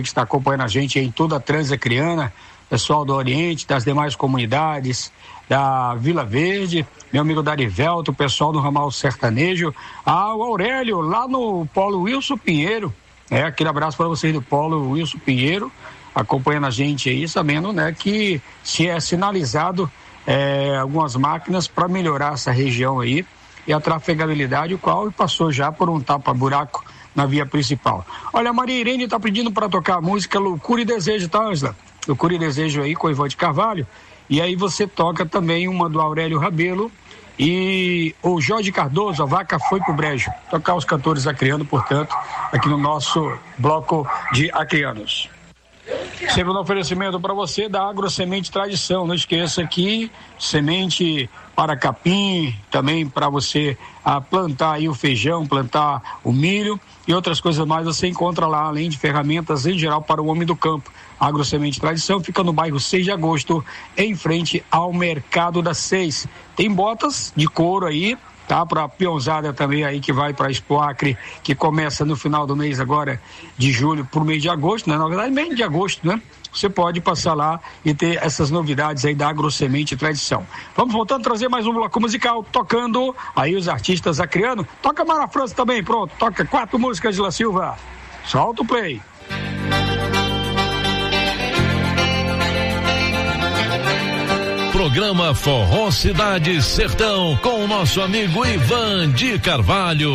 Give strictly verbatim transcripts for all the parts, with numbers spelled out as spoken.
que está acompanhando a gente em toda a Transacriana, pessoal do Oriente, das demais comunidades, da Vila Verde, meu amigo Darivelto, o pessoal do Ramal Sertanejo, ah, o Aurélio, lá no Polo Wilson Pinheiro, é, aquele abraço para vocês do Polo Wilson Pinheiro, acompanhando a gente aí, sabendo, né, que se é sinalizado é, algumas máquinas para melhorar essa região aí e a trafegabilidade, o qual passou já por um tapa-buraco na via principal. Olha, a Maria Irene está pedindo para tocar a música Loucura e Desejo, tá, Ângela? Loucura e Desejo aí com o Ivante Carvalho. E aí você toca também uma do Aurélio Rabelo e o Jorge Cardoso, A Vaca Foi pro Brejo. Tocar os cantores acrianos, portanto, aqui no nosso bloco de acrianos. Sempre um oferecimento para você da Agrosemente Tradição. Não esqueça que semente para capim, também para você ah, plantar aí o feijão, plantar o milho e outras coisas mais você encontra lá, além de ferramentas em geral para o homem do campo. Agrosemente Tradição fica no bairro seis de agosto, em frente ao Mercado da Seis. Tem botas de couro aí, tá? Para a peãozada também aí que vai para a Expo Acre, que começa no final do mês agora, de julho por mês de agosto, né? Na verdade, mês de agosto, né? Você pode passar lá e ter essas novidades aí da Agrosemente Tradição. Vamos voltando a trazer mais um bloco musical, tocando aí os artistas acrianos. Toca Mara França também, pronto. Toca quatro músicas de La Silva. Solta o play. Programa Forró Cidade Sertão com o nosso amigo Ivan de Carvalho.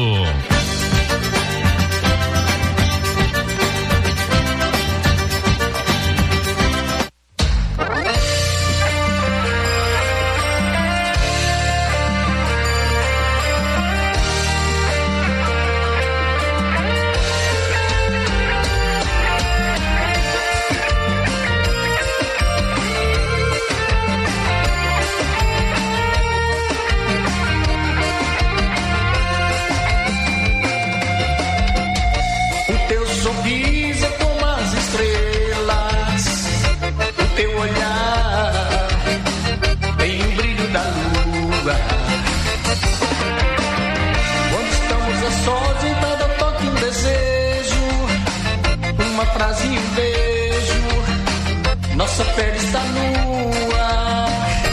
Nossa pele está nua.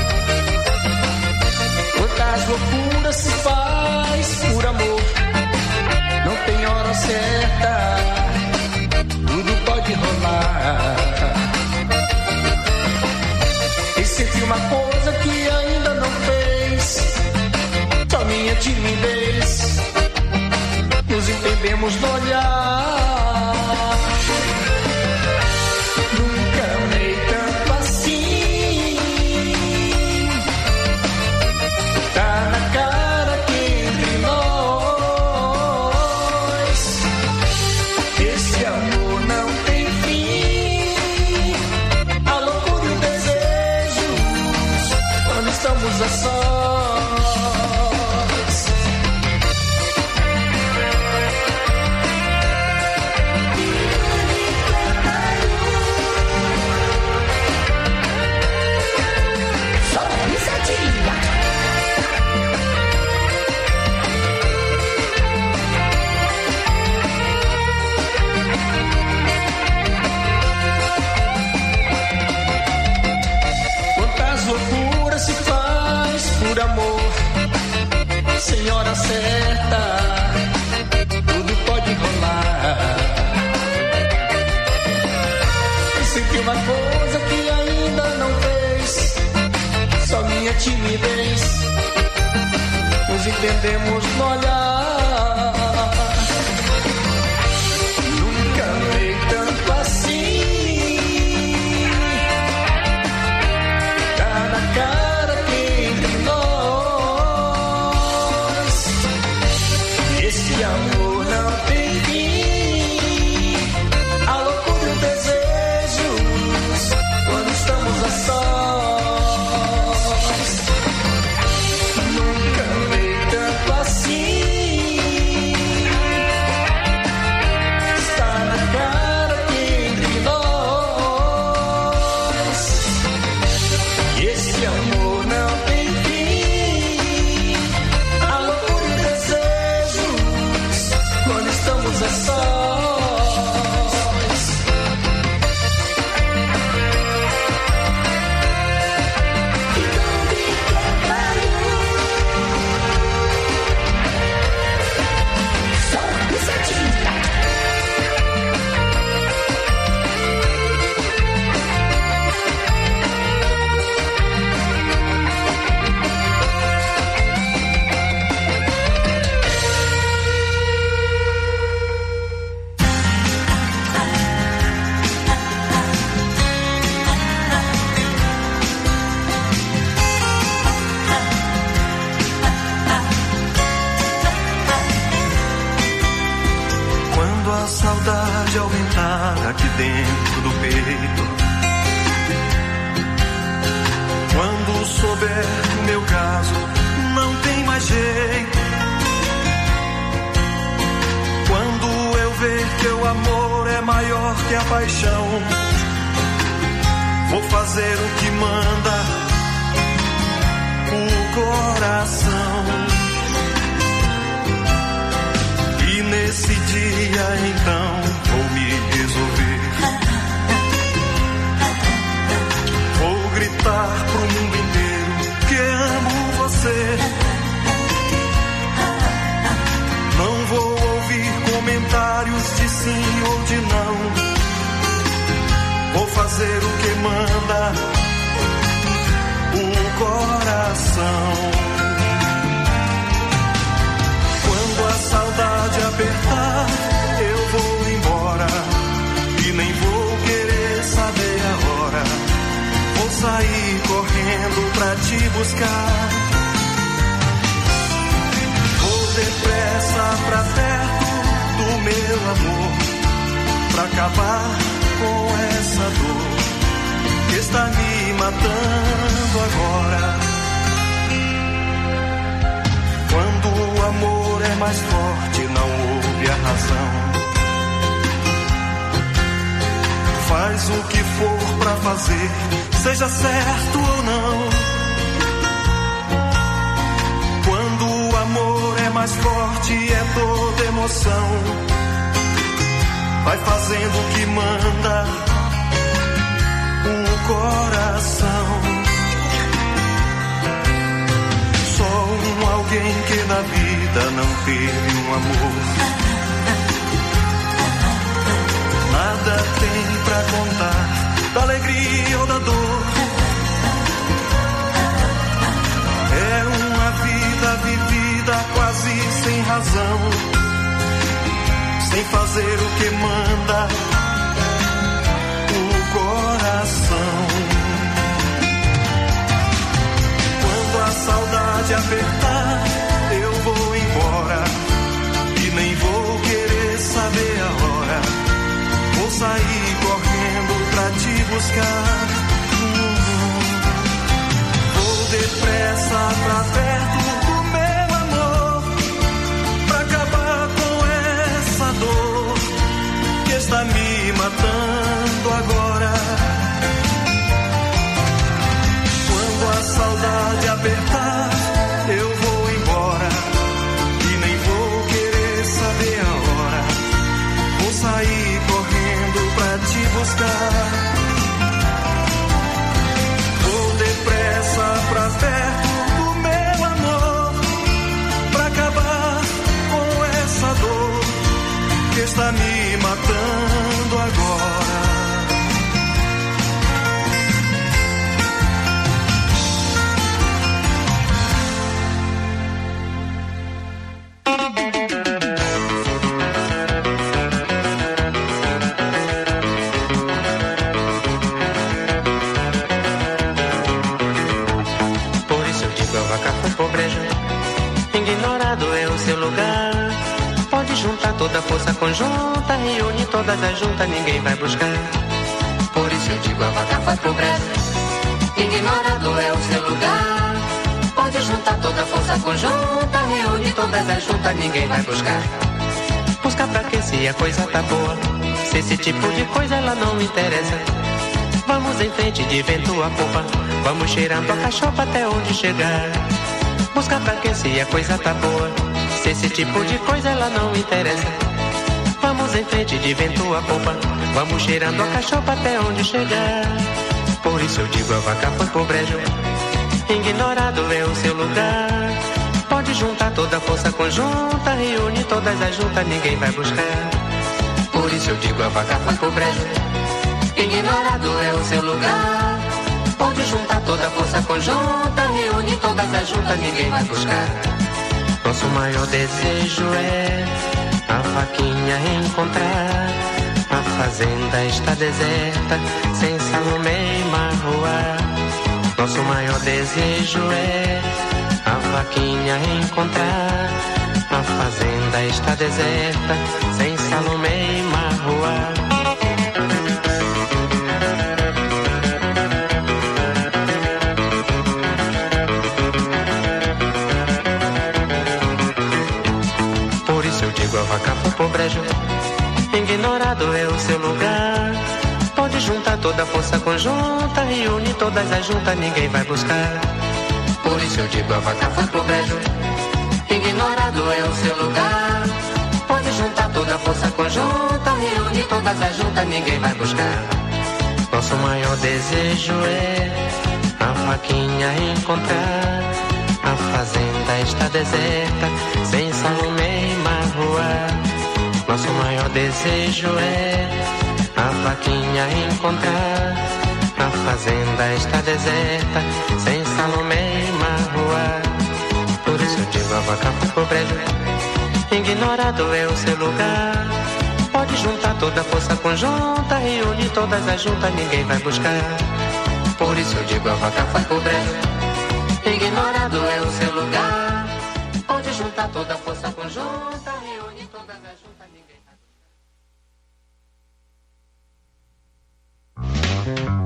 Quantas loucuras se faz por amor. Não tem hora certa, tudo pode rolar. Tem sempre uma coisa que ainda não fez. Só minha timidez. Nos entendemos no olhar. A sós. Solta a risadinha. Quantas loucuras se faz por amor, senhora certa, tudo pode rolar. E sempre uma coisa que ainda não fez, só minha timidez. Nos entendemos no olhar. Nunca amei tanto assim. Tá na cara que entre nós esse amor não tem fim. A loucura e o desejo quando estamos a sós. Nunca amei tanto assim. dentro do peito. Quando souber meu caso, não tem mais jeito. Quando eu ver que o amor é maior que a paixão, vou fazer o que manda o coração. E nesse dia então vou me resolver. Vou gritar pro mundo inteiro que amo você. Não vou ouvir comentários de sim ou de não. Vou fazer o que manda o coração. Quando a saudade apertar, eu vou embora e nem vou querer saber a hora. Vou sair correndo pra te buscar. Vou depressa pra perto do meu amor, pra acabar com essa dor que está me matando agora. Quando o amor é mais forte, não ouve a razão. Faz o que for pra fazer, seja certo ou não. Quando o amor é mais forte, é toda emoção. Vai fazendo o que manda o coração. Só um alguém que na vida não teve um amor. Nada tem pra contar da alegria ou da dor. É uma vida vivida quase sem razão, sem fazer o que manda o coração. Quando a saudade apertar, eu vou embora e nem vou querer saber a hora. Vou sair correndo pra te buscar. Vou depressa pra perto do meu amor, pra acabar com essa dor que está me matando agora. Quando a saudade apertar, eu vou embora e nem vou querer saber a hora. Vou sair correndo pra te buscar. Vou depressa pra perto do meu amor, pra acabar com essa dor que está me matando agora. Toda força conjunta, reúne todas as juntas, ninguém vai buscar. Por isso eu digo, a vaca foi pro brejo. Ignorado é o seu lugar. Pode juntar toda força conjunta, reúne todas as juntas, ninguém vai buscar. Buscar pra quê se a coisa tá boa? Se esse tipo de coisa ela não interessa. Vamos em frente de vento a popa, vamos cheirando a cachopa até onde chegar. Buscar pra quê se a coisa tá boa? Se esse tipo de coisa ela não interessa. Vamos em frente de vento a popa, vamos cheirando a cachopa até onde chegar. Por isso eu digo, a vaca foi pro brejo. Ignorado é o seu lugar. Pode juntar toda a força conjunta, reúne todas as juntas, ninguém vai buscar. Por isso eu digo, a vaca foi pro brejo. Ignorado é o seu lugar. Pode juntar toda a força conjunta, reúne todas as juntas, ninguém vai buscar. Nosso maior desejo é a vaquinha encontrar. A fazenda está deserta, sem Salomé e Marroá. Nosso maior desejo é a vaquinha encontrar. A fazenda está deserta, sem Salomé e Marroá. ignorado é o seu lugar. Pode juntar toda a força conjunta, reúne todas as juntas, ninguém vai buscar. Por isso eu digo, a vaca foi pro brejo. Ignorado é o seu lugar. Pode juntar toda a força conjunta, reúne todas as juntas, ninguém vai buscar. Nosso maior desejo é a vaquinha encontrar. A fazenda está deserta, sem Salomé e Marruá. Nosso maior desejo é a vaquinha encontrar. A fazenda está deserta, sem Salomé e Marruá. Por isso eu digo, a vaca foi pro brejo. Ignorado é o seu lugar. Pode juntar toda a força conjunta, reúne todas as juntas, ninguém vai buscar. Por isso eu digo, a vaca foi pro brejo. Ignorado é o seu lugar. Pode juntar toda a força conjunta, reúne todas as juntas, ninguém vai buscar.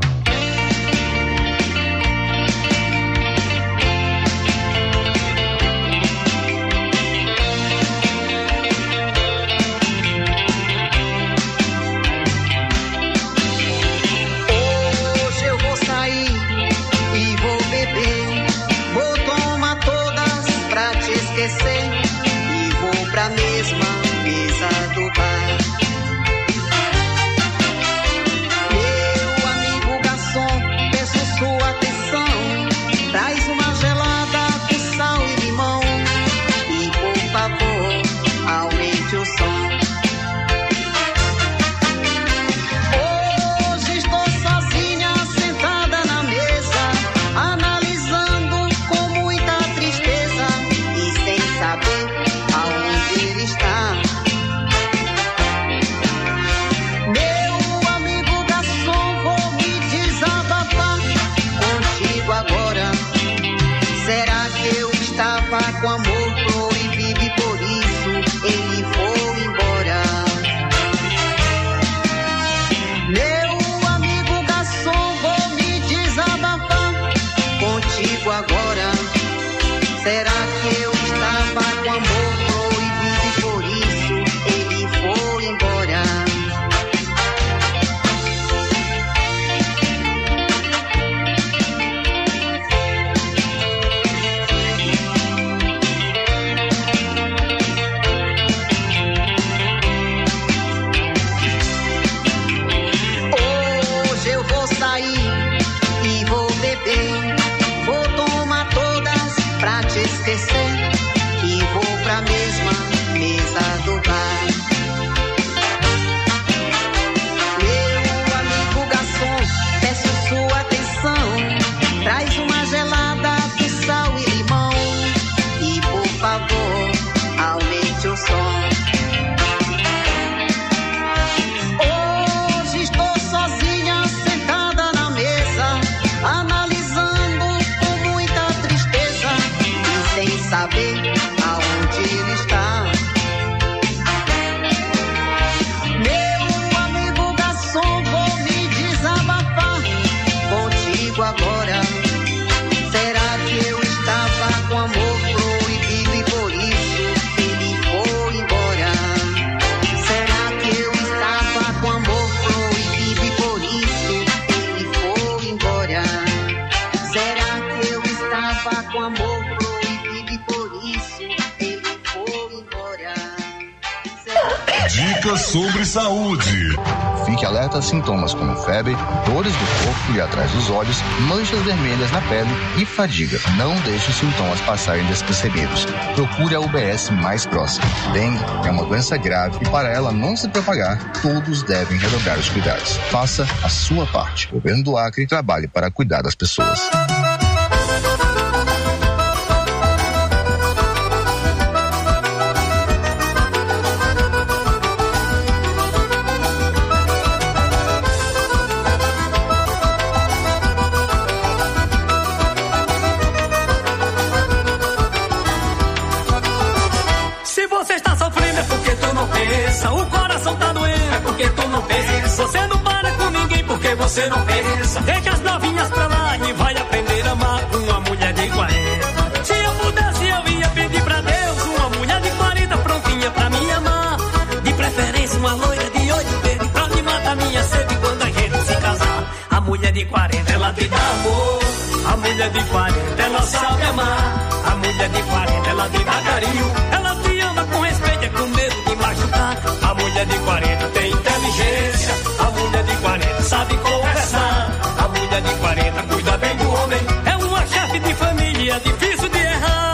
E vou pra mesma mesa do bar. Meu amigo garçom, peço sua atenção. Traz uma gelada com sal e limão. E por favor, aumente o som. Hoje estou sozinha, sentada na mesa, analisando com muita tristeza e sem saber aonde ele está. Meu amigo garçom, vou me desabafar contigo agora. Será que eu estava com amor proibido e por isso ele foi embora? Meu amigo garçom, vou me desabafar contigo agora. Será que eu estava com amor proibido e por isso ele foi embora? Hoje eu vou sair e vou beber. Vou tomar todas pra te esquecer. E vou pra mesma mesa do bar. Meu amigo garçom, peço sua atenção. Traz uma gelada com sal e limão. E por favor, aumente o som. Hoje estou sozinha, sentada na mesa, analisando com muita tristeza e sem saber aonde ele está. Meu amigo garçom, vou me desabafar contigo agora. Será que eu estava com amor proibido e por isso ele foi embora? Será que eu estava com amor proibido e por isso ele foi embora? Será que eu estava com amor proibido e por isso ele foi embora? Será... Dicas sobre saúde. Fique alerta a sintomas como febre, dores do corpo e atrás dos olhos, manchas vermelhas na pele e fadiga. Não deixe os sintomas passarem despercebidos. Procure a U B S mais próxima. Dengue é uma doença grave e para ela não se propagar, todos devem redobrar os cuidados. Faça a sua parte. O governo do Acre trabalhe para cuidar das pessoas. O coração tá doendo, é porque tu não pensa. Você não para com ninguém porque você não pensa. Deixa as novinhas pra lá e vai aprender a amar uma mulher de quarenta. Se eu pudesse eu ia pedir pra Deus uma mulher de quarenta prontinha pra me amar. De preferência uma loira de olho verde mulher de quarenta, ela te dá amor. A mulher de quarenta, ela sabe amar. A mulher de quarenta, ela te dá carinho. Ela te ama com respeito e com medo de machucar. A mulher de quarenta tem inteligência. A mulher de quarenta sabe conversar. A mulher de quarenta cuida bem do homem. É uma chefe de família, difícil de errar.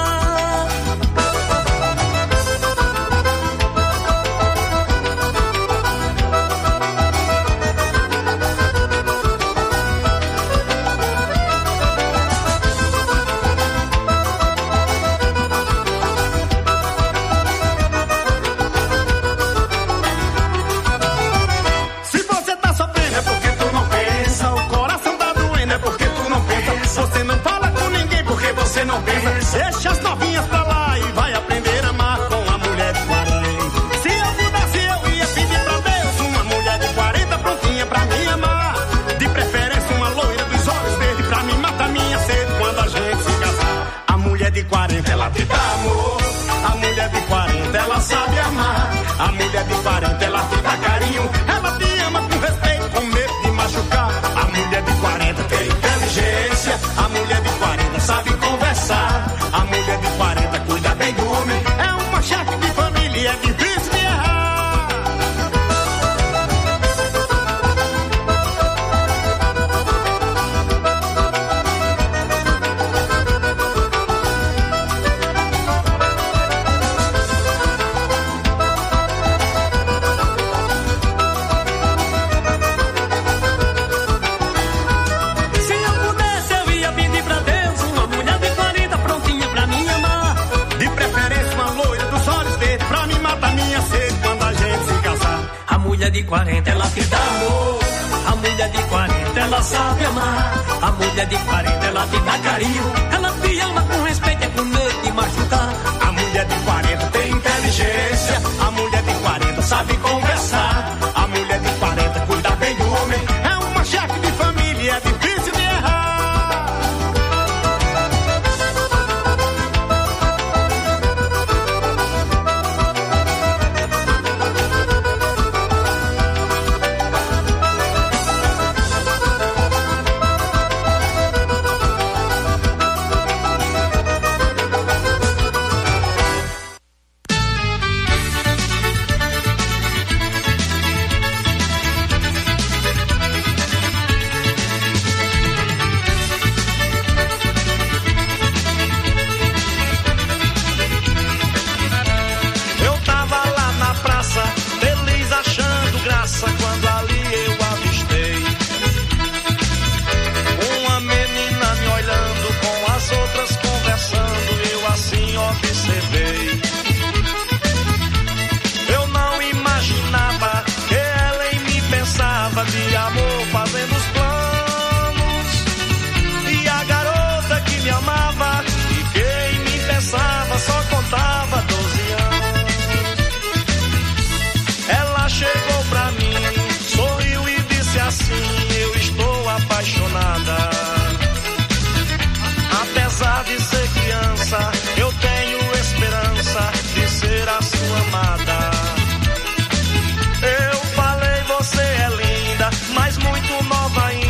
Você não pensa, deixa as novinhas pra lá e vai aprender a amar com a mulher de quarenta. Se eu pudesse eu ia pedir pra Deus uma mulher de quarenta prontinha pra me amar. De preferência uma loira dos olhos verdes pra me matar minha sede quando a gente se casar. A mulher de quarenta ela te dá amor. A mulher de quarenta ela sabe amar. A mulher de quarenta ela te dá carinho. Ela te ama com respeito, com medo de machucar. A mulher de quarenta tem inteligência. A mulher de quarenta sabe conversar. A mulher de quarenta cuida bem do homem. É uma chefe de família, é difícil de errar. De quarenta ela te dá amor. A mulher de quarenta ela sabe amar. A mulher de quarenta ela te dá carinho. Ela te ama com respeito e com medo de machucar. A mulher de quarenta tem inteligência. A mulher de quarenta sabe conversar. A mulher de quarenta cuida bem do homem. É uma chefe de família, é difícil de errar. De amor fazendo os planos. E a garota que me amava e quem me pensava só contava doze anos. Ela chegou pra mim, sorriu e disse assim: eu estou apaixonada. Apesar de ser criança, eu tenho esperança de ser a sua amada. Eu falei, você é linda, mas muito nova ainda.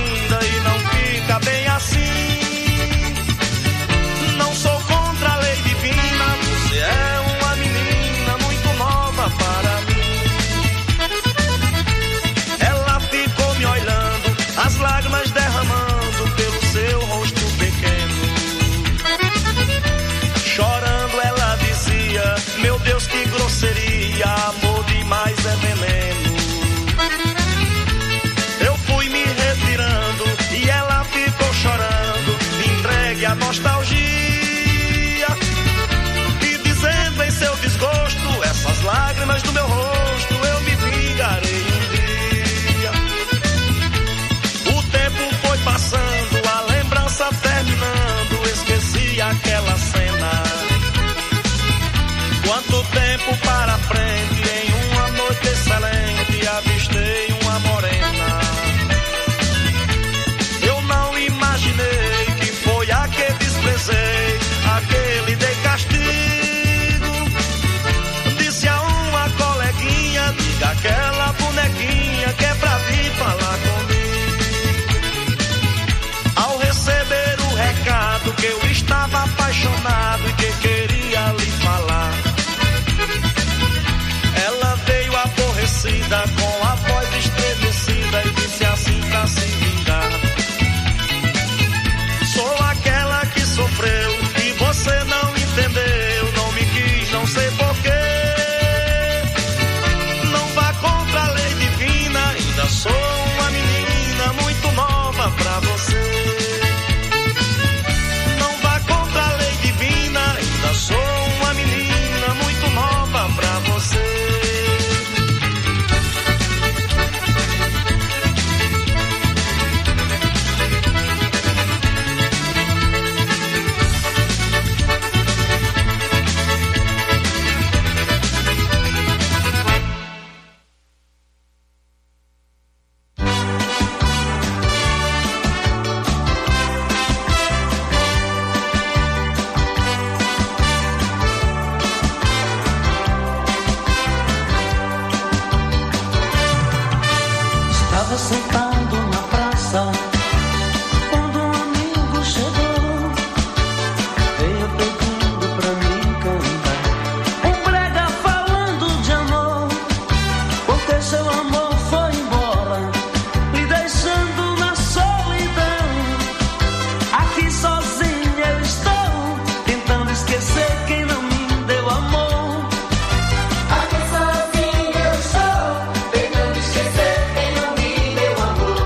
sentado na praça, quando um amigo chegou, veio pedindo pra mim cantar um brega falando de amor, porque seu amor foi embora, me deixando na solidão. Aqui sozinho eu estou, tentando esquecer quem não me deu amor. Aqui sozinho eu estou, tentando esquecer quem não me deu amor.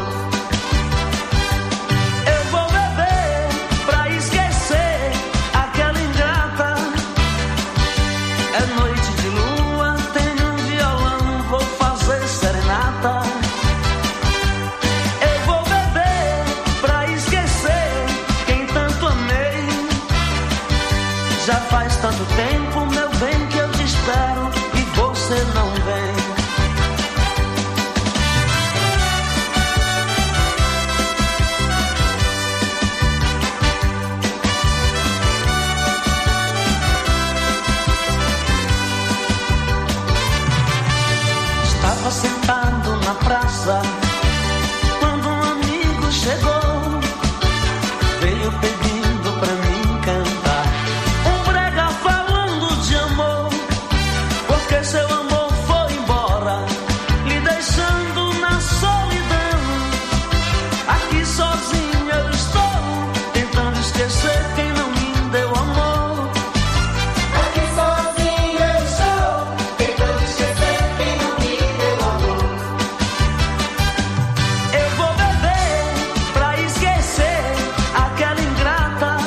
Eu vou beber pra esquecer aquela ingrata. É noite de lua, tenho um violão, vou fazer serenata. Eu vou beber pra esquecer quem tanto amei. Já faz tanto tempo, meu bem, que eu te espero e você não vem. Estava sentado na praça, quando um amigo chegou, veio pedindo pra mim cantar um brega falando de amor, porque seu amor foi embora, me deixando na solidão. Aqui sozinho eu estou, tentando esquecer quem não me deu amor. Aqui sozinho eu estou, tentando esquecer quem não me deu amor. Eu vou beber pra esquecer aquela ingrata.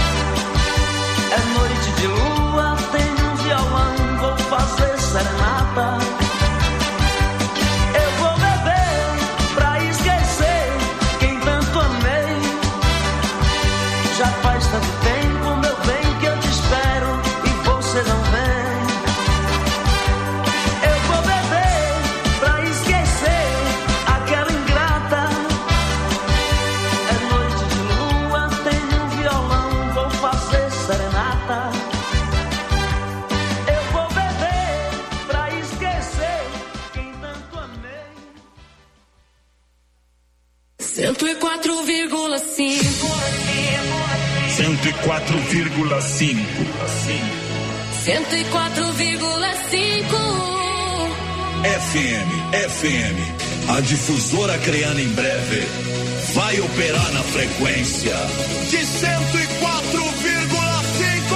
É noite de lua, tenho um violão, vou fazer serenata. Eu vou beber pra esquecer quem tanto amei. Já faz tanto tempo, meu bem, que eu te espero e você não vem. Eu vou beber pra esquecer aquela ingrata. É noite de lua, tenho um violão, vou fazer serenata. Eu vou beber pra esquecer quem tanto amei. cento e quatro vírgula cinco. cento e quatro vírgula cinco. cento e quatro vírgula cinco. F M, F M. A difusora Acreana em breve vai operar na frequência de cento e quatro vírgula cinco.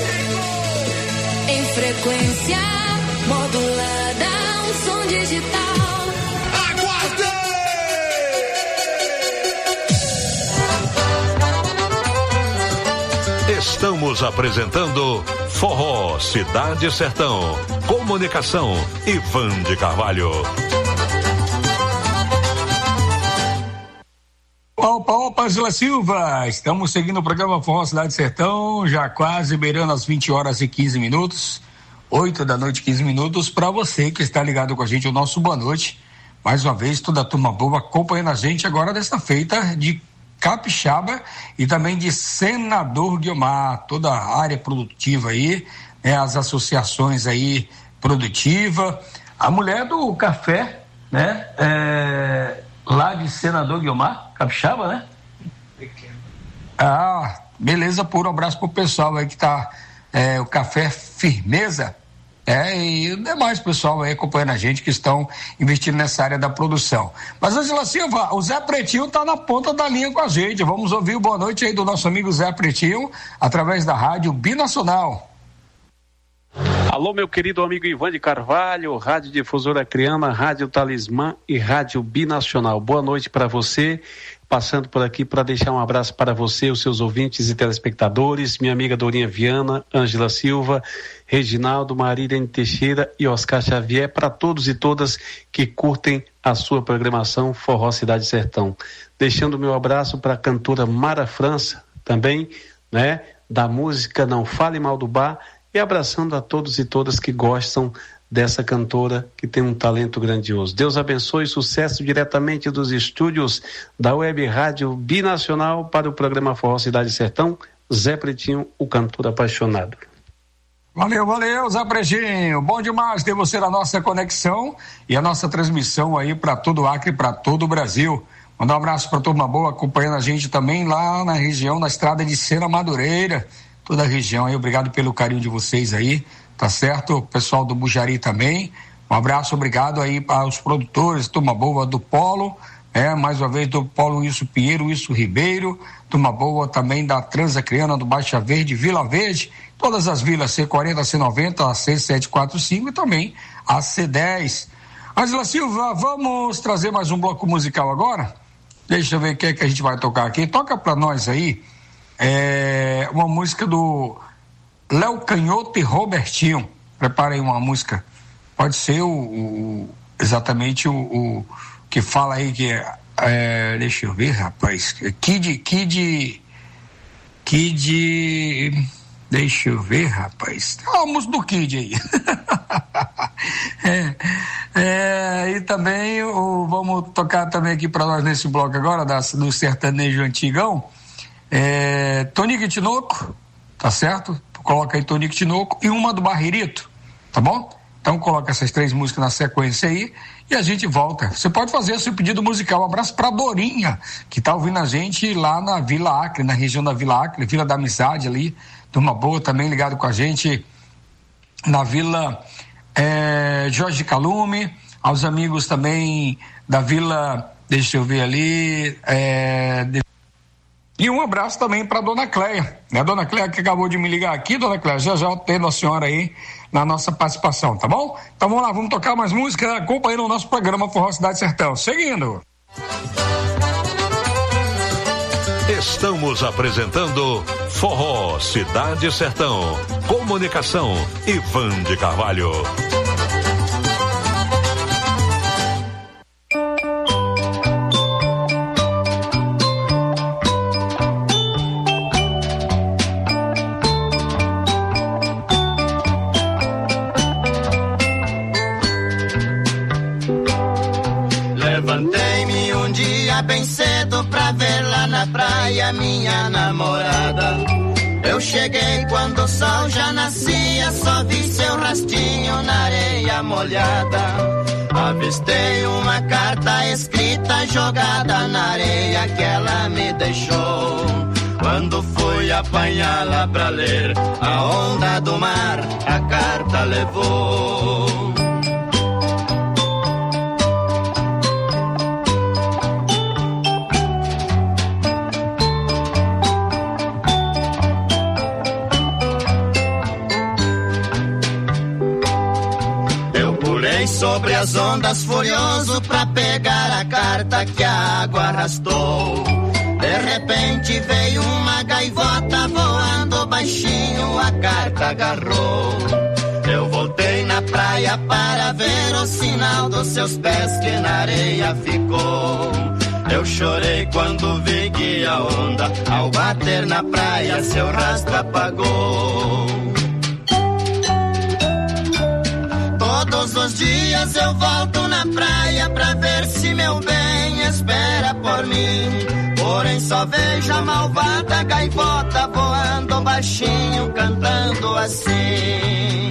Em frequência modulada, um som digital. Aguardem! Estamos apresentando Forró Cidade Sertão. Comunicação, Ivan de Carvalho. Opa, opa, Zila Silva, estamos seguindo o programa Forró Cidade Sertão, já quase beirando as vinte horas e quinze minutos, oito da noite, quinze minutos, para você que está ligado com a gente, o nosso boa noite, mais uma vez, toda a turma boa acompanhando a gente agora desta feita de Capixaba e também de Senador Guiomar, toda a área produtiva aí, né, as associações aí produtiva, a mulher do café, né, é, lá de Senador Guiomar, Capixaba, né? Ah, beleza, puro, um abraço pro pessoal aí que tá, é, o Café Firmeza, é, e o demais pessoal aí acompanhando a gente que estão investindo nessa área da produção. Mas, Angela Silva, o Zé Pretinho tá na ponta da linha com a gente, vamos ouvir o boa noite aí do nosso amigo Zé Pretinho, através da rádio Binacional. Alô, meu querido amigo Ivan de Carvalho, Rádio Difusora Acreana, Rádio Talismã e Rádio Binacional. Boa noite para você, passando por aqui para deixar um abraço para você, os seus ouvintes e telespectadores, minha amiga Dorinha Viana, Ângela Silva, Reginaldo, Marília Teixeira e Oscar Xavier, para todos e todas que curtem a sua programação Forró Cidade Sertão. Deixando o meu abraço para a cantora Mara França, também, né, da música Não Fale Mal do Bar, e abraçando a todos e todas que gostam dessa cantora que tem um talento grandioso. Deus abençoe, sucesso diretamente dos estúdios da Web Rádio Binacional para o programa Forró Cidade Sertão, Zé Pretinho, o cantor apaixonado. Valeu, valeu, Zé Brejinho. Bom demais ter você na nossa conexão e a nossa transmissão aí para todo o Acre, para todo o Brasil. Mandar um abraço para a turma boa acompanhando a gente também lá na região, na estrada de Sena Madureira, toda a região aí. Obrigado pelo carinho de vocês aí, tá certo? O pessoal do Bujari também. Um abraço, obrigado aí para os produtores, turma boa do Polo, é, mais uma vez do Polo Wilson Pinheiro, Wilson Ribeiro, turma boa também da Transacriana, do Baixa Verde, Vila Verde, todas as vilas C quarenta, C noventa, C setecentos e quarenta e cinco e também a C dez. Angela Silva, vamos trazer mais um bloco musical agora? Deixa eu ver o que é que a gente vai tocar aqui. Toca para nós aí é, uma música do Léo Canhoto e Robertinho. Prepara aí uma música. Pode ser o, o exatamente o, o que fala aí que é, é, deixa eu ver, rapaz. Kid, Kid, Kid, deixa eu ver, rapaz. Ah, a música do Kid aí. é, é, e também o, vamos tocar também aqui para nós nesse bloco agora da, do sertanejo antigão. É, Tonico Tinoco, tá certo? Coloca aí Tonico Tinoco e uma do Barreirito, tá bom? Então coloca essas três músicas na sequência aí e a gente volta. Você pode fazer seu pedido musical. Um abraço pra Dorinha, que tá ouvindo a gente lá na Vila Acre, na região da Vila Acre, Vila da Amizade ali, turma boa também ligado com a gente na Vila é, Jorge Calume, aos amigos também da Vila, deixa eu ver ali, é, de... e um abraço também para dona Cleia, né? Dona Cleia que acabou de me ligar aqui, dona Cleia, já já tendo a senhora aí na nossa participação, tá bom? Então vamos lá, vamos tocar mais música acompanhando o nosso programa Forró Cidade Sertão. Seguindo. Estamos apresentando Forró Cidade Sertão. Comunicação, Ivan de Carvalho. Levantei-me um dia bem cedo pra ver lá na praia minha namorada. Eu cheguei quando o sol já nascia, só vi seu rastinho na areia molhada. Avistei uma carta escrita jogada na areia que ela me deixou. Quando fui apanhá-la pra ler, a onda do mar a carta levou. Sobre as ondas furioso pra pegar a carta que a água arrastou. De repente veio uma gaivota voando baixinho, a carta agarrou. Eu voltei na praia para ver o sinal dos seus pés que na areia ficou. Eu chorei quando vi que a onda, ao bater na praia, seu rastro apagou. Todos os dias eu volto na praia pra ver se meu bem espera por mim. Porém só vejo a malvada gaivota voando baixinho, cantando assim.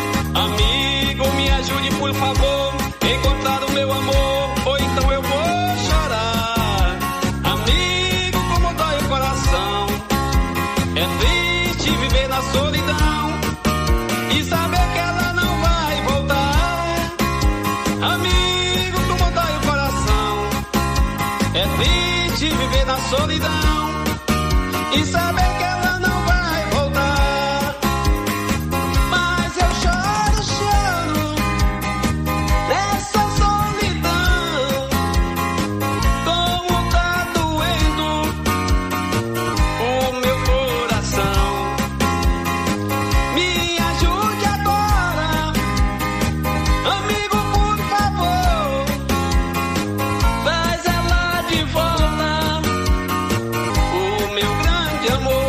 Amigo, me ajude por favor, encontrar o meu amor, ou então eu vou solidão e saber que ela não vai voltar. Amigo, como dói o coração, é triste viver na solidão e saber que ela não vai voltar. Mas eu choro, choro nessa solidão, como tá doendo o meu coração. Me ajude agora, amigo, por favor, traz ela de volta, o meu grande amor.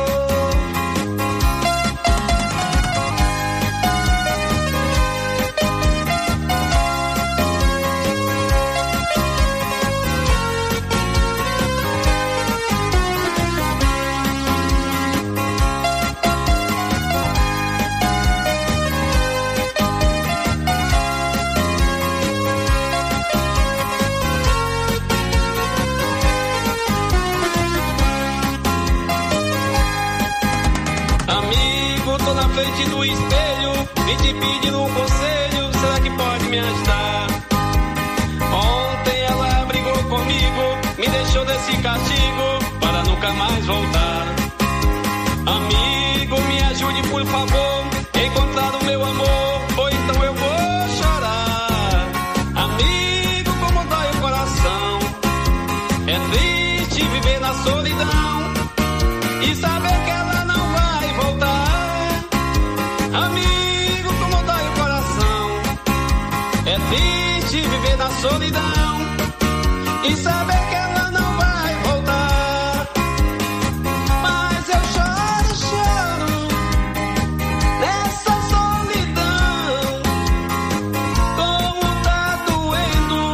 Amigo, tô na frente do espelho e te pedindo um conselho, será que pode me ajudar? Ontem ela brigou comigo, me deixou desse castigo para nunca mais voltar. Amigo, me ajude por favor, encontrar o meu amor, ou então eu vou chorar. Amigo, como dói o coração, é triste viver na solidão e saber que ela não vai voltar. Amigo, como dói o coração, é triste viver na solidão e saber que ela não vai voltar. Mas eu choro, choro nessa solidão, como tá doendo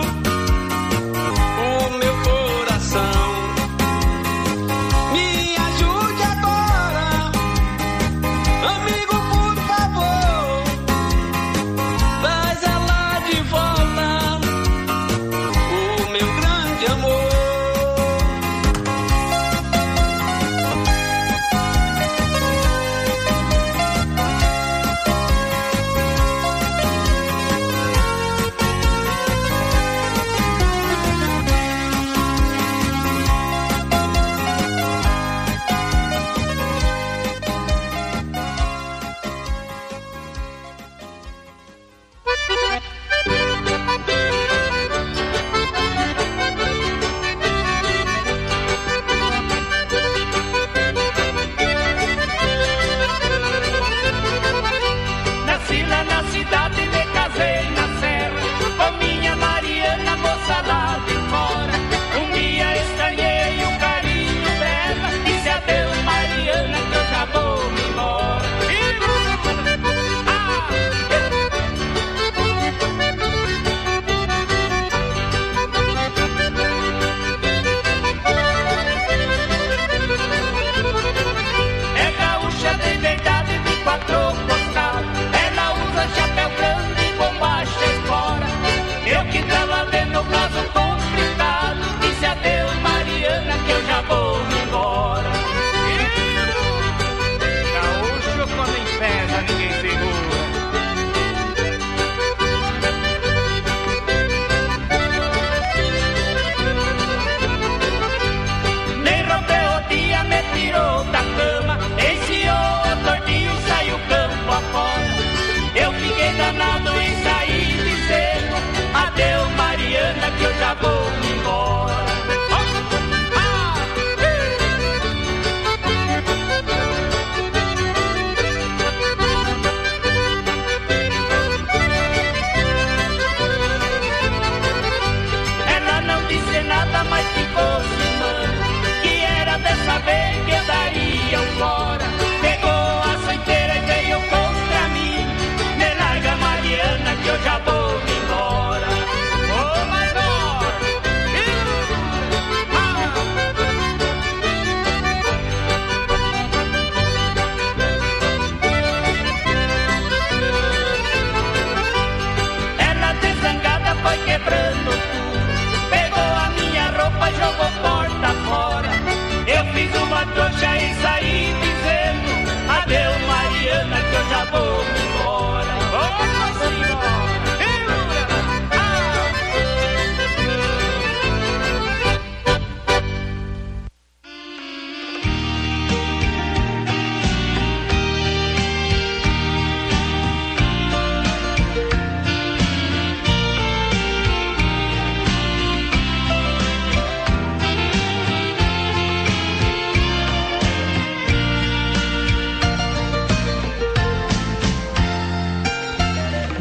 o meu coração. Me ajude agora, amigo, por favor, traz ela de volta, o meu grande amor.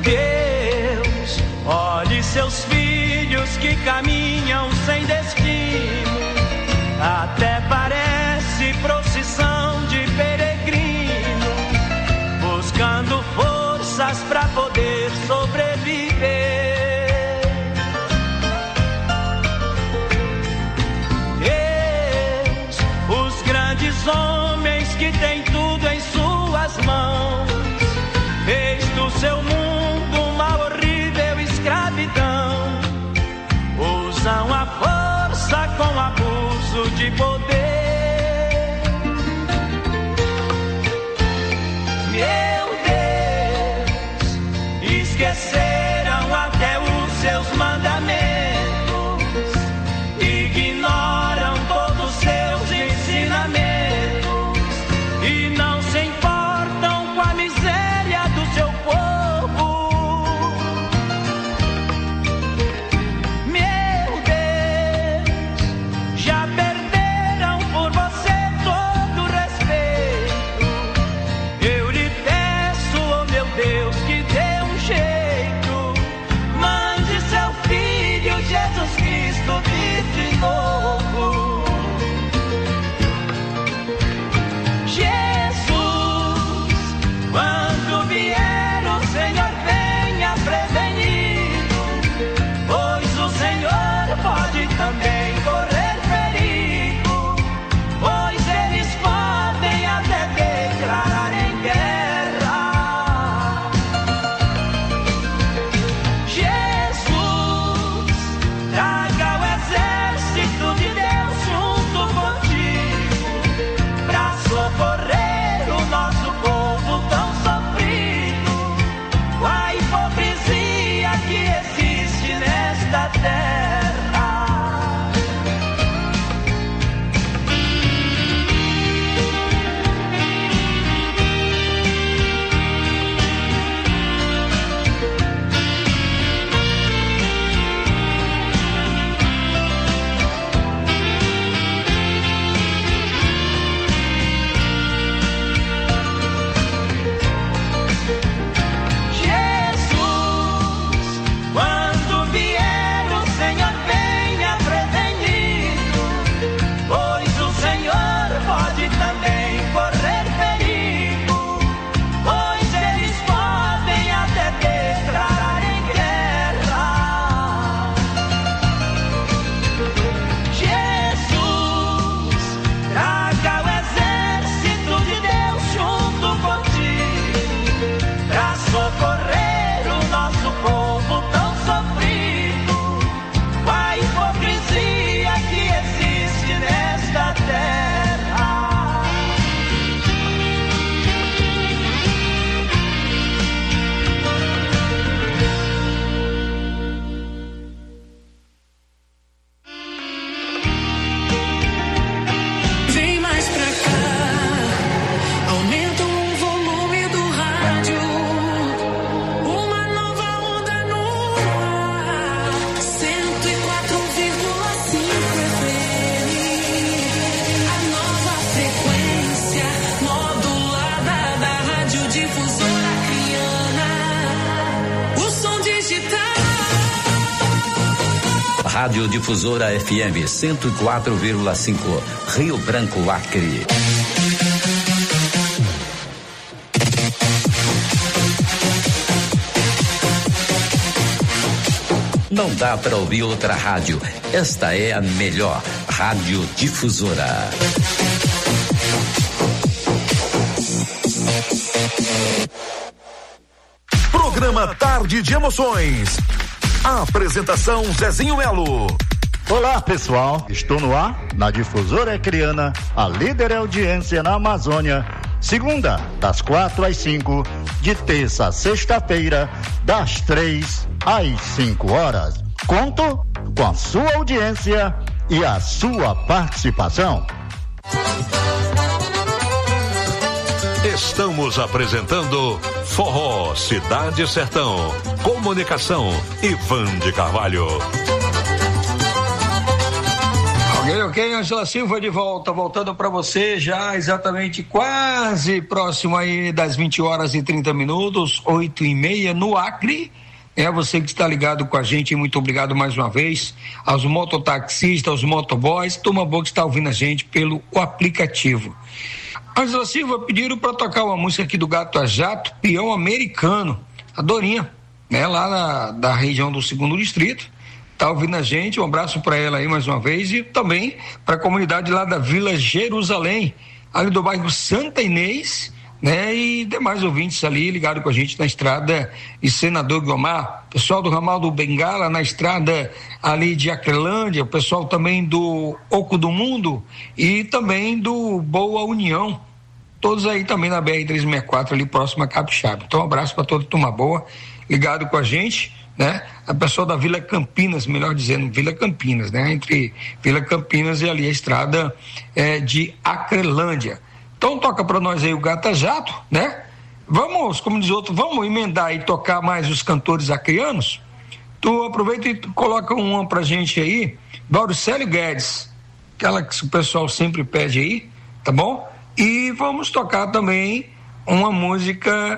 Deus, olhe seus filhos que caminham sem destino. Até parece procissão de peregrino, buscando forças pra poder sobreviver. Homens que têm tudo em suas mãos, fez do seu mundo uma horrível escravidão. Usam a força com abuso de poder. Meu Deus, esqueceram até os seus mandamentos, ignoram todos os seus ensinamentos. E não se importam com a miséria do seu povo. Meu Deus, já perderam por você todo respeito. Eu lhe peço, oh meu Deus, que dê um jeito. Mande seu filho Jesus Cristo vir de novo. Quando vier o Senhor, venha prevenido, pois o Senhor pode também correr perigo, pois eles podem até declarar em guerra. Jesus, traga o exército de Deus junto contigo, pra socorrer o nosso povo tão sofrido, com a hipocrisia que existe nesta terra. Quando vier o Senhor, venha prevenido, pois o Senhor pode também correr perigo, pois eles podem até declarar em guerra. Jesus, traga o exército de Deus junto contigo, pra socorrer o nosso povo tão sofrido, com a hipocrisia que existe nesta terra. Vem mais pra cá, aumenta o volume do rádio. Uma nova onda no ar, cento e quatro vírgula cinco F M. A nova frequência modulada da Rádio Difusora Acreana. O som digital. Rádio Difusora F M cento e quatro vírgula cinco, Rio Branco, Acre. Não dá para ouvir outra rádio. Esta é a melhor Rádio Difusora. Programa Tarde de Emoções. A apresentação Zezinho Melo. Olá pessoal, estou no ar na Difusora Acreana, a líder em audiência na Amazônia. Segunda, das quatro às cinco, de terça a sexta-feira, das três às cinco horas. Conto com a sua audiência e a sua participação. Estamos apresentando Forró Cidade Sertão. Comunicação, Ivan de Carvalho. Ok, ok, Ângela Silva de volta, voltando para você já exatamente quase próximo aí das vinte horas e trinta minutos, oito e meia no Acre. É você que está ligado com a gente, muito obrigado mais uma vez aos mototaxistas, aos motoboys, turma boa que está ouvindo a gente pelo aplicativo. Ângela Silva pediram para tocar uma música aqui do Gato a Jato, Peão Americano, a Dorinha, né, lá na, da região do segundo distrito, tá ouvindo a gente, um abraço para ela aí mais uma vez e também para a comunidade lá da Vila Jerusalém, ali do bairro Santa Inês, né, e demais ouvintes ali ligados com a gente na estrada de Senador Guiomar, pessoal do ramal do Bengala na estrada ali de Acrelândia, o pessoal também do Oco do Mundo e também do Boa União, todos aí também na B R trezentos e sessenta e quatro ali próximo a Capixaba. Então um abraço para toda a turma boa ligado com a gente, né? A pessoa da Vila Campinas, melhor dizendo, Vila Campinas, né? Entre Vila Campinas e ali a estrada é, de Acrelândia. Então toca para nós aí o Gata Jato, né? Vamos, como diz outro, vamos emendar e tocar mais os cantores acreanos? Tu aproveita e coloca uma pra gente aí, Mauricélio Guedes, aquela que o pessoal sempre pede aí, tá bom? E vamos tocar também uma música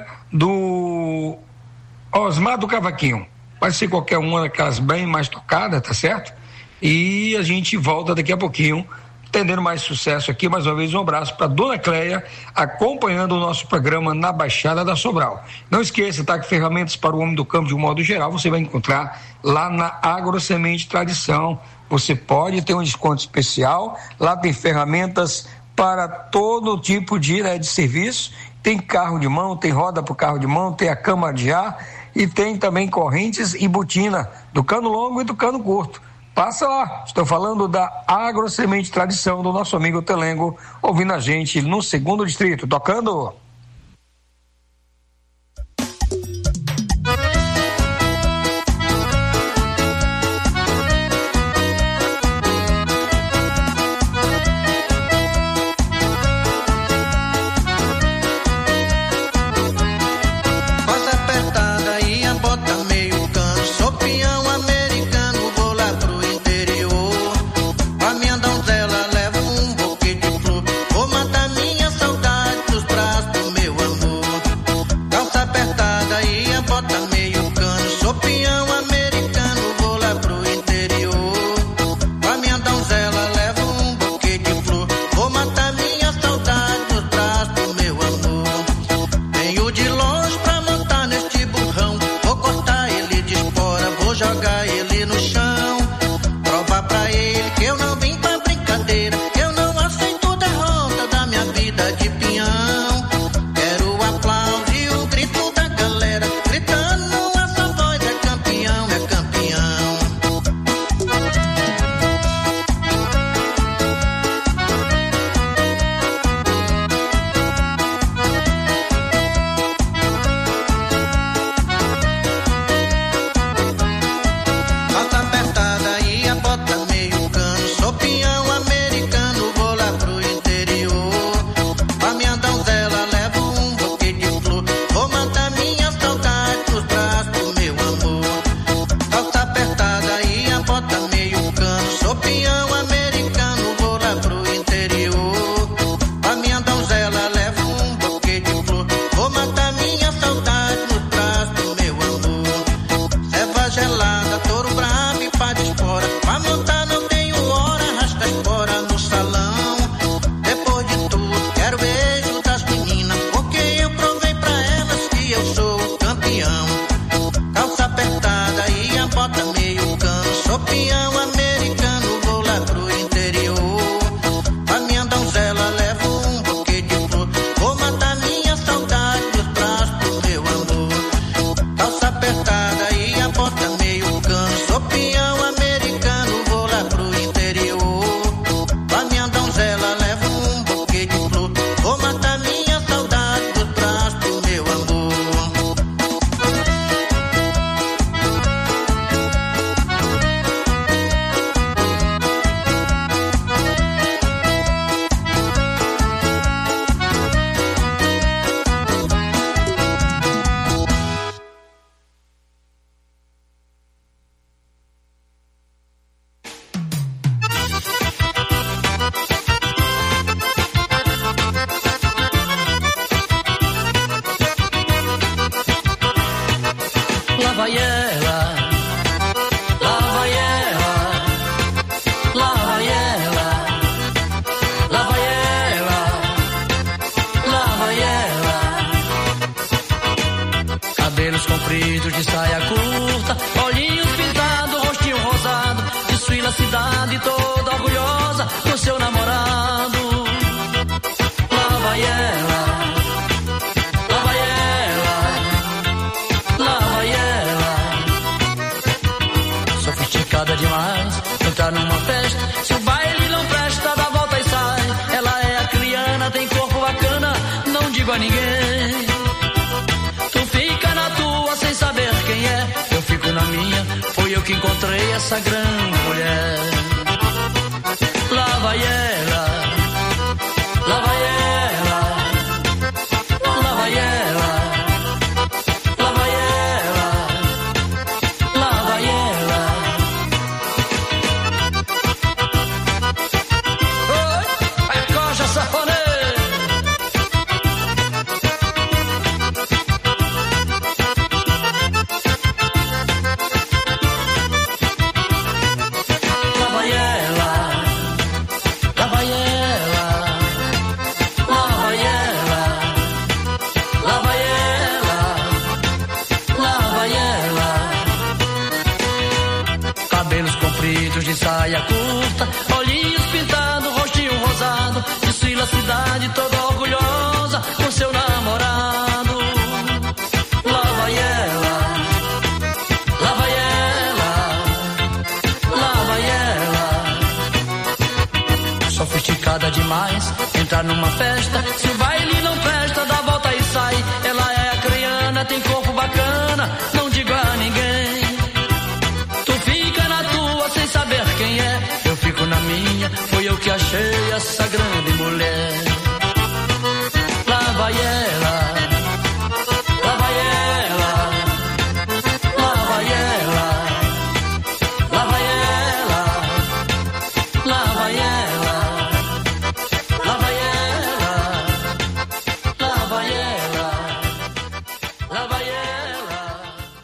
do Osmar do Cavaquinho. Pode ser qualquer uma daquelas bem mais tocadas, tá certo? E a gente volta daqui a pouquinho, tendendo mais sucesso aqui. Mais uma vez, um abraço para Dona Cleia, acompanhando o nosso programa na Baixada da Sobral. Não esqueça, tá? Que ferramentas para o homem do campo de um modo geral você vai encontrar lá na Agrosemente Tradição. Você pode ter um desconto especial. Lá tem ferramentas para todo tipo de, né, de serviço. Tem carro de mão, tem roda para o carro de mão, tem a câmara de ar e tem também correntes e botina do cano longo e do cano curto. Passa lá, estou falando da Agrosemente Tradição do nosso amigo Telengo, ouvindo a gente no segundo distrito, tocando. Matar minha saudade dos braços vai ela, lá vai ela, lá vai ela, lá vai ela, lá vai ela. Cabelos compridos de saia curta, olhinhos pintados, rostinho rosado, desfila a cidade toda orgulhosa do seu namorado. Lá vai ela, lá vai ela, lá vai ela. Sofisticada demais, entrar numa festa, se o baile não presta, dá volta e sai. Ela é acriana, tem corpo bacana, não digo a ninguém. Tu fica na tua sem saber quem é, eu fico na minha, foi eu que encontrei essa grande mulher. Lá vai ela, lá vai ela, lá vai ela, lá vai ela, lá vai ela. Oi, a coxa safoneira. Lá vai ela, lá vai ela, lá vai ela, lá vai ela, lá vai ela. Cabelos compridos de saia curta, olhinhos pintados, rostinho rosado, desfila a cidade toda orgulhosa com seu namorado. Lá vai ela, lá vai ela, lá vai ela. Sofisticada demais, entrar numa festa, se o baile não presta, dá volta e sai. Ela é acriana, tem corpo bacana, não digo a ninguém. Tu fica na tua sem saber quem é, eu fico na minha, foi eu que achei essa grande mulher. Lá vai ela, lá vai ela, lá vai ela, lá vai ela, lá vai ela, lá vai ela, lá vai ela, lá vai ela.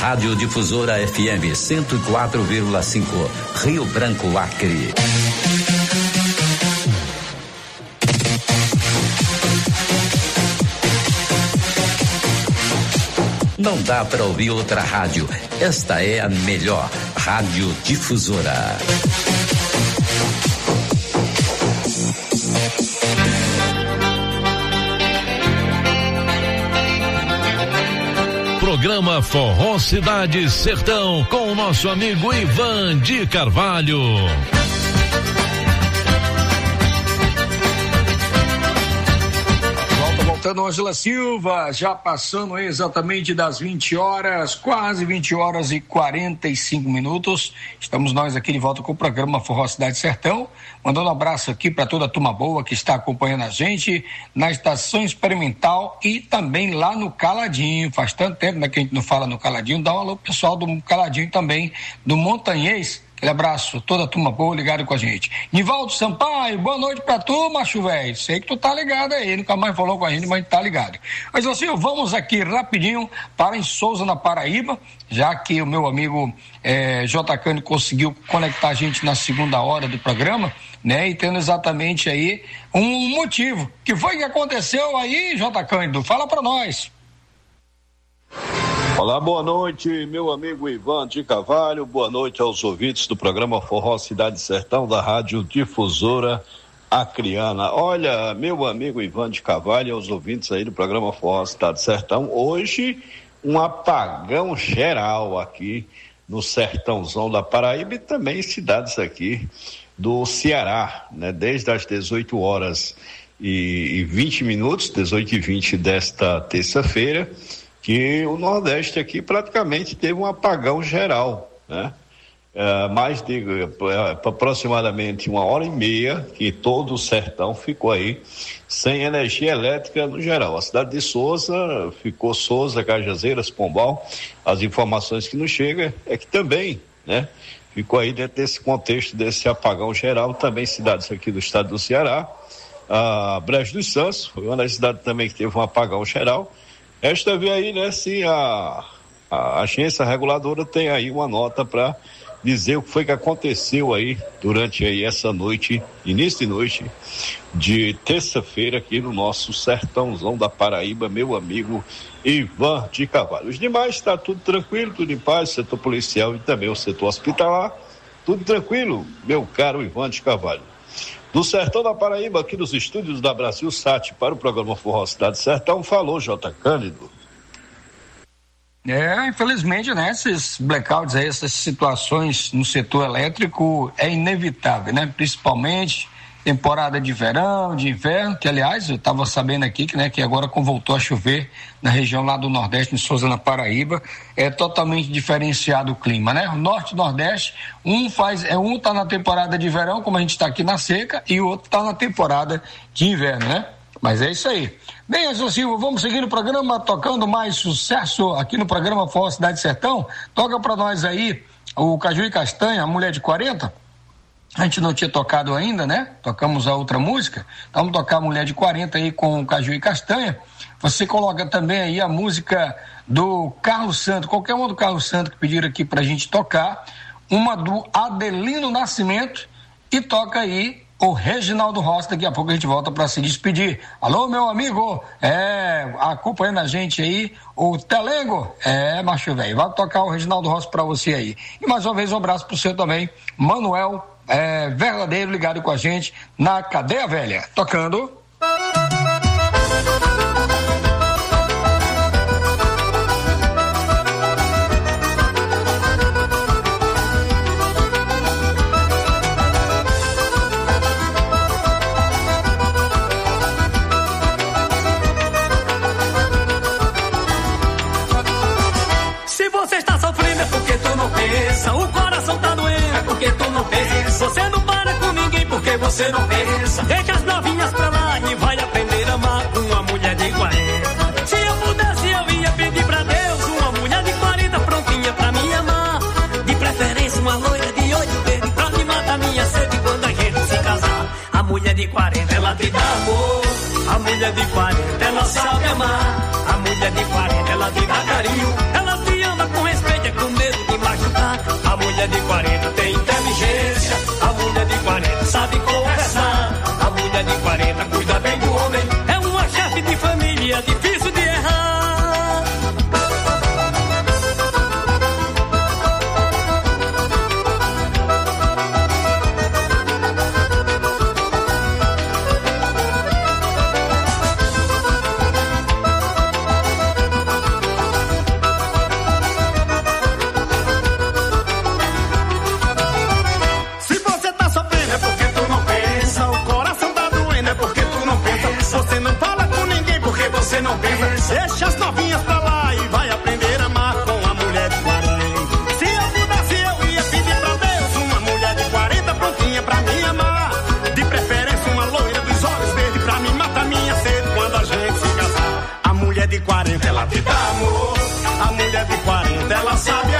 Rádio Difusora F M cento e quatro vírgula cinco, Rio Branco, Acre. Não dá para ouvir outra rádio. Esta é a melhor Rádio Difusora. Programa Forró Cidade Sertão com o nosso amigo Ivan de Carvalho. Voltando, Ângela Silva, já passando exatamente das vinte horas, quase vinte horas e quarenta e cinco minutos. Estamos nós aqui de volta com o programa Forró Cidade Sertão, mandando um abraço aqui para toda a turma boa que está acompanhando a gente na Estação Experimental e também lá no Caladinho. Faz tanto tempo, né, que a gente não fala no Caladinho. Dá um alô pro pessoal do Caladinho também, do Montanhês. Aquele abraço, toda a turma boa ligado com a gente. Nivaldo Sampaio, boa noite pra tu, macho velho. Sei que tu tá ligado aí, nunca mais falou com a gente, mas tá ligado. Mas assim, vamos aqui rapidinho para em Souza, na Paraíba, já que o meu amigo eh, J. Cândido conseguiu conectar a gente na segunda hora do programa, né? E tendo exatamente aí um motivo. Que foi que aconteceu aí, J. Cândido? Fala pra nós. Olá, boa noite, meu amigo Ivan de Carvalho, boa noite aos ouvintes do programa Forró Cidade Sertão da Rádio Difusora Acreana. Olha, meu amigo Ivan de Carvalho e aos ouvintes aí do programa Forró Cidade Sertão, hoje um apagão geral aqui no sertãozão da Paraíba e também em cidades aqui do Ceará, né? Desde as dezoito horas e vinte minutos, dezoito e vinte desta terça-feira, que o Nordeste aqui praticamente teve um apagão geral, né? É, mais de é, aproximadamente uma hora e meia que todo o sertão ficou aí sem energia elétrica no geral. A cidade de Souza ficou Souza, Cajazeiras, Pombal. As informações que nos chegam é que também, né, ficou aí dentro desse contexto desse apagão geral, também cidades aqui do estado do Ceará. A Brejo dos Santos foi uma das cidades também que teve um apagão geral. Esta vez aí, né, se a, a agência reguladora tem aí uma nota para dizer o que foi que aconteceu aí durante aí essa noite, início de noite de terça-feira aqui no nosso sertãozão da Paraíba, meu amigo Ivan de Carvalho. Os demais está tudo tranquilo, tudo em paz, setor policial e também o setor hospitalar, tudo tranquilo, meu caro Ivan de Carvalho. Do Sertão da Paraíba, aqui nos estúdios da Brasil Sat, para o programa Forró Cidade Sertão, falou J. Cândido. É, infelizmente, né, esses blackouts aí, essas situações no setor elétrico é inevitável, né, principalmente temporada de verão, de inverno, que aliás eu estava sabendo aqui que, né, que agora como voltou a chover na região lá do Nordeste, em Souza, na Paraíba, é totalmente diferenciado o clima, né? O Norte e Nordeste, um faz, é um tá na temporada de verão, como a gente está aqui na seca, e o outro tá na temporada de inverno, né? Mas é isso aí. Bem, Ângela Silva, vamos seguir no programa, tocando mais sucesso aqui no programa Forró Cidade Sertão. Toca para nós aí o Caju e Castanha, a Mulher de quarenta. A gente não tinha tocado ainda, né? Tocamos a outra música. Então vamos tocar a Mulher de quarenta aí com o Caju e Castanha. Você coloca também aí a música do Carlos Santos, qualquer uma do Carlos Santos que pediram aqui pra gente tocar. Uma do Adelino Nascimento e toca aí o Reginaldo Rossi. Daqui a pouco a gente volta para se despedir. Alô, meu amigo, é, acompanhando a gente aí, o Telengo, é, macho velho, vai tocar o Reginaldo Rossi para você aí. E mais uma vez um abraço pro seu também, Manuel, é, verdadeiro, ligado com a gente na Cadeia Velha, tocando. O coração tá doendo, é porque tu não pensa. Você não para com ninguém porque você não pensa. Deixa as novinhas pra lá e vai aprender a amar uma mulher de quarenta. Se eu pudesse eu ia pedir pra Deus uma mulher de quarenta prontinha pra me amar. De preferência uma loira de olho verde pra me matar minha sede quando a gente se casar. A mulher de quarenta ela te dá amor. A mulher de quarenta ela sabe amar. A mulher de quarenta ela te dá carinho. Ela te ama com respeito mulher de quarenta tem inteligência, a mulher de quarenta sabe conversar, a mulher de quarenta cuida bem do homem, é uma chefe de família difícil de errar. Você não pensa, deixa as novinhas pra lá e vai aprender a amar com a mulher de quarenta. Se eu pudesse, eu ia pedir pra Deus uma mulher de quarenta prontinha pra me amar. De preferência, uma loira dos olhos verdes pra me matar minha sede quando a gente se casar. A mulher de quarenta, ela te dá amor. A mulher de quarenta, ela sabe